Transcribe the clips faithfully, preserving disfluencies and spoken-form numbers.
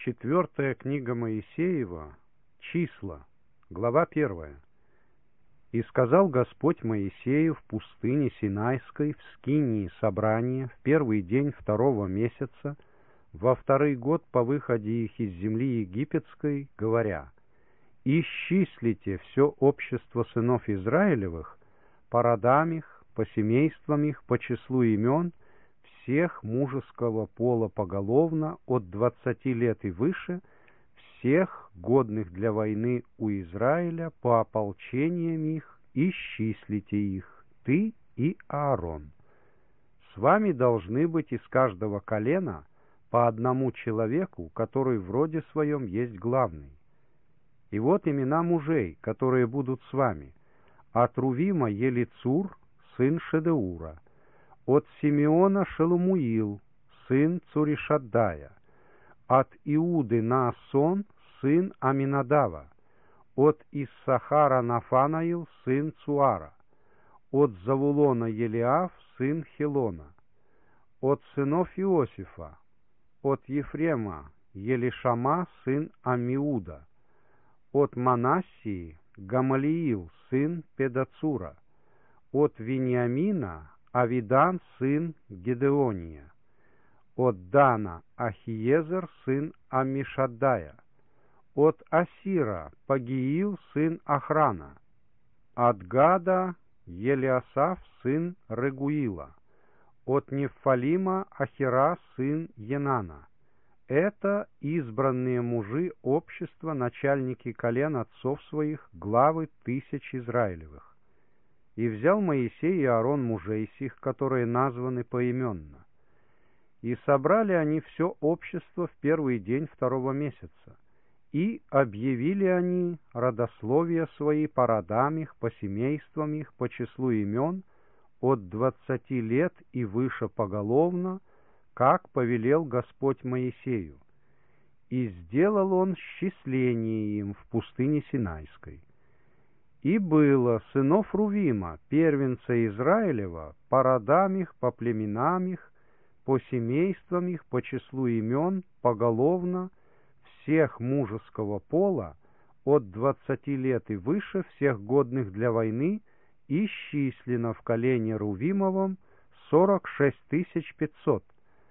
Четвертая книга Моисеева, Числа, глава первая. «И сказал Господь Моисею в пустыне Синайской, в скинии собрания, в первый день второго месяца, во второй год по выходе их из земли египетской, говоря: исчислите все общество сынов Израилевых, по родам их, по семействам их, по числу имен, всех мужеского пола поголовно от двадцати лет и выше, всех годных для войны у Израиля по ополчениям их, исчислите их, ты и Аарон. С вами должны быть из каждого колена по одному человеку, который в роде своем есть главный. И вот имена мужей, которые будут с вами: от Рувима Елицур, сын Шедеура; от Симеона Шелумуил, сын Цуришаддая; от Иуды Наасон, сын Аминадава; от Иссахара Нафанаил, сын Цуара; от Завулона Елиав, сын Хелона; от сынов Иосифа: от Ефрема Елишама, сын Амиуда; от Манассии Гамалиил, сын Педацура; от Вениамина Авидан, сын Гедеония; от Дана Ахиезер, сын Аммишаддая; от Асира Пагиил, сын Охрана; от Гада Елиасаф, сын Регуила; от Нефалима Ахира, сын Енана. Это избранные мужи общества, начальники колен отцов своих, главы тысяч Израилевых. И взял Моисей и Аарон мужей сих, которые названы поименно. И собрали они все общество в первый день второго месяца. И объявили они родословия свои по родам их, по семействам их, по числу имен, от двадцати лет и выше поголовно, как повелел Господь Моисею. И сделал он счисление им в пустыне Синайской. И было сынов Рувима, первенца Израилева, по родам их, по племенам их, по семействам их, по числу имен, поголовно, всех мужеского пола, от двадцати лет и выше, всех годных для войны, исчислено в колене Рувимовом сорок шесть тысяч пятьсот.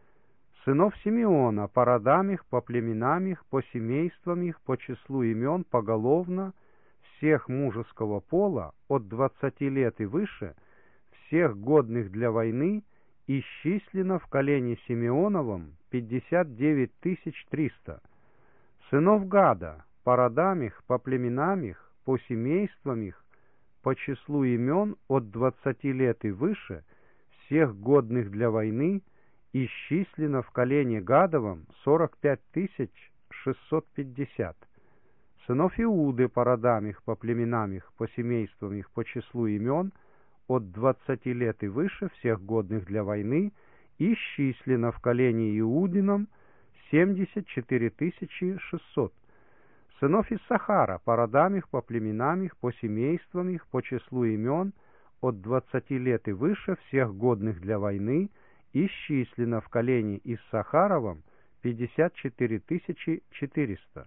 Сынов Симеона, по родам их, по племенам их, по семействам их, по числу имен, поголовно, всех мужеского пола, от двадцати лет и выше, всех годных для войны, исчислено в колене Симеоновом пятьдесят девять тысяч триста. Сынов Гада, по родам их, по племенам их, по семействам их, по числу имен, от двадцати лет и выше, всех годных для войны, исчислено в колене Гадовом сорок пять тысяч шестьсот пятьдесят. Сынов Иуды, по родам их, по племенам их, по семействам их, по числу имен, от двадцати лет и выше, всех годных для войны, исчислено в колене Иудином семьдесят четыре тысячи шестьсот. Сынов Иссахара, по родам их, по племенам их, по семействам их, по числу имен, от двадцати лет и выше, всех годных для войны, исчислено в колене Иссахаровом пятьдесят четыре тысячи четыреста.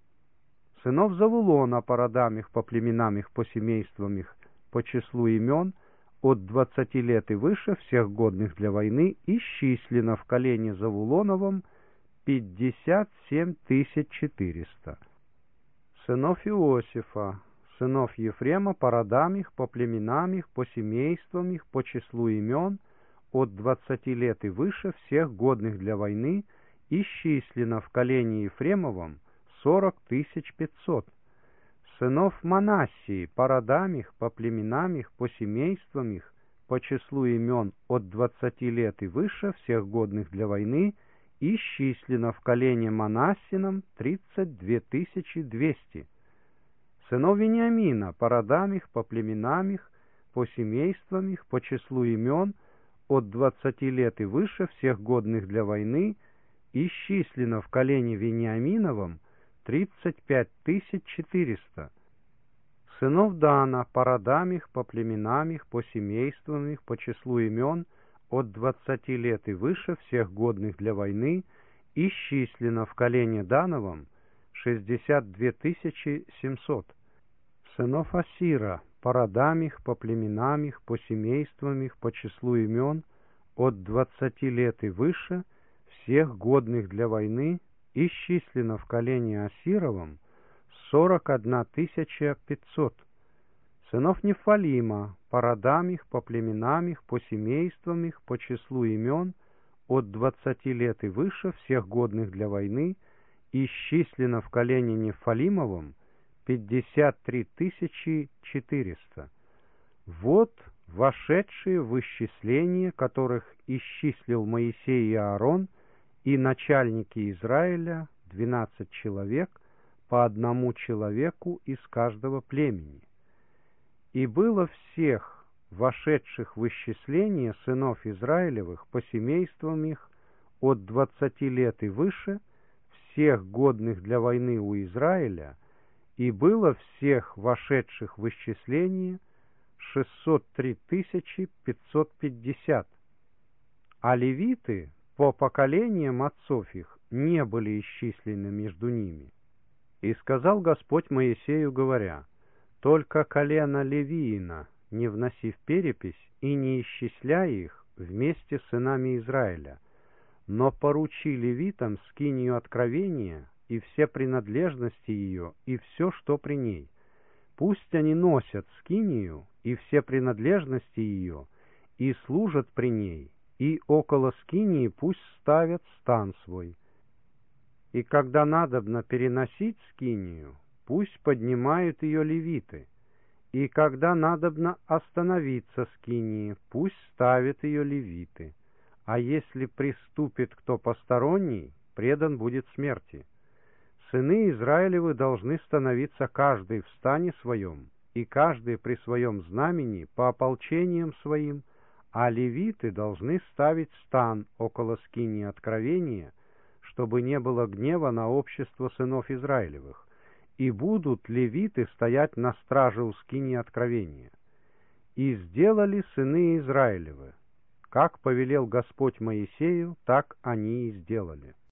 Сынов Завулона, по родам их, по племенам их, по семействам их, по числу имен, от двадцати лет и выше, всех годных для войны, исчислено в колене Завулоновом пятьдесят семь тысяч четыреста. Сынов Иосифа, сынов Ефрема, по родам их, по племенам их, по семействам их, по числу имен, от двадцати лет и выше, всех годных для войны, исчислено в колене Ефремовом сорок тысяч пятьсот. Сынов Манассии, по родам их, по племенам их, по семействам их, по числу имен, от двадцати лет и выше, всех годных для войны, исчислено в колене Манассином тридцать две тысячи двести. Сынов Вениамина, по родам их, по племенам их, по семействам их, по числу имен, от двадцати лет и выше, всех годных для войны, исчислено в колене Вениаминовом тридцать пять тысяч четыреста. Сынов Дана, по родам их, по племенам их, по семействам их, по числу имен, от двадцати лет и выше, всех годных для войны, исчислено в колене Дановом шестьдесят две тысячи семьсот. Сынов Асира, по родам их, по племенам их, по семействам их, по числу имен, от двадцати лет и выше, всех годных для войны, исчислено в колене Асировом сорок одна тысяча пятьсот. Сынов Нефалима, по родам их, по племенам их, по семействам их, по числу имен, от двадцати лет и выше, всех годных для войны, исчислено в колене Нефалимовом пятьдесят три тысячи четыреста. Вот вошедшие в исчисление, которых исчислил Моисей и Аарон, и начальники Израиля, двенадцать человек, по одному человеку из каждого племени. И было всех вошедших в исчисление сынов Израилевых по семействам их от двадцати лет и выше, всех годных для войны у Израиля, и было всех вошедших в исчисление шестьсот три тысячи пятьсот пятьдесят. А левиты по поколениям отцов их не были исчислены между ними. И сказал Господь Моисею, говоря: «Только колено Левиина не вноси в перепись и не исчисляй их вместе с сынами Израиля, но поручи левитам скинию откровения и все принадлежности ее, и все, что при ней. Пусть они носят скинию и все принадлежности ее, и служат при ней, и около скинии пусть ставят стан свой. И когда надобно переносить скинию, пусть поднимают ее левиты, и когда надобно остановиться скинии, пусть ставят ее левиты, а если приступит кто посторонний, предан будет смерти. Сыны Израилевы должны становиться каждый в стане своем, и каждый при своем знамени по ополчениям своим, а левиты должны ставить стан около скинии откровения, чтобы не было гнева на общество сынов Израилевых, и будут левиты стоять на страже у скинии откровения. И сделали сыны Израилевы, как повелел Господь Моисею, так они и сделали.